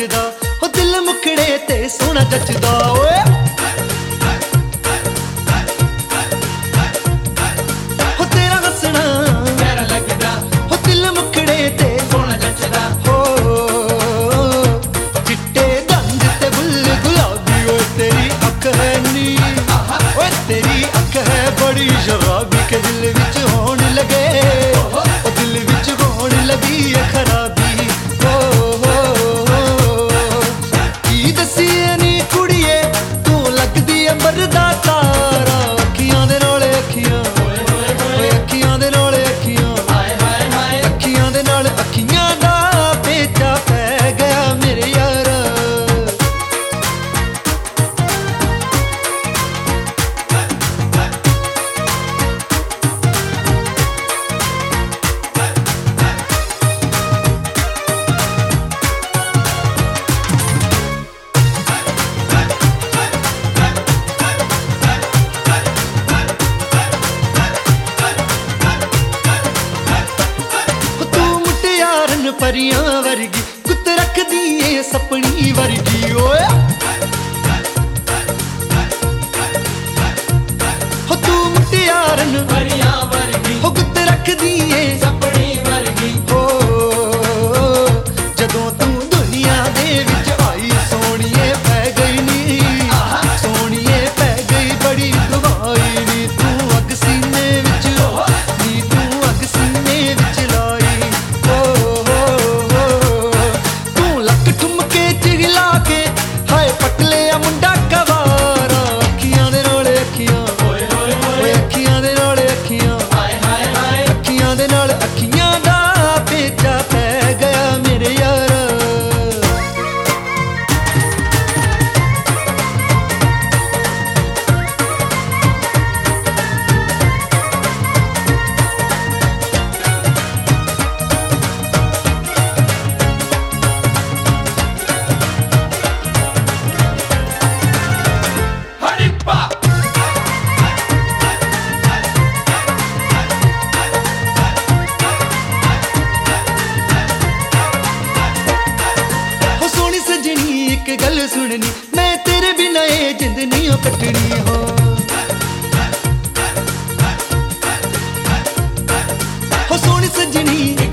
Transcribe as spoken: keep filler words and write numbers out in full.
जचदा हो दिल मुखड़े ते सोना जचदा ओए हो तेरा हसना प्यारा लगदा हो दिल मुखड़े ते सोना जचदा हो चिट्टे दंद ते बुल गुलाबी ओ तेरी अख है नी ओए तेरी अख है बड़ी शराबी के दिल विच होण लगे ओ दिल विच होण लगी है खराबी हो की दसीए नी कुड़िए तू लगदी है मरदा तारा अखियां दे नाल अखियां ओए अखियां दे नाल अखियां अखियां दे नाल अखियां दा पेचा पै गया मेरे यारा परियां वर्गी कुत रख दिए सपनी वर्गी ओए हो तू मुटियारन परियां वर्गी हो कुत रख दिए सपनी वर्गी हो जदों तू दुनिया दे विच आई सोनिए पै गई नी सोनिए पै गई बड़ी दवाई नी तू अग सीने विच नी तू अग सीने विच लाई मुंडा कवारा अखियां दे नाल अखियां ओए अखियां दे नाल अखियां अखियां दे नाल अखियां दा पेचा पै गया मेरे यारा एक गल सुननी मैं तेरे बिना ये जिंद नहीं कटनी हो हो सोनी सजनी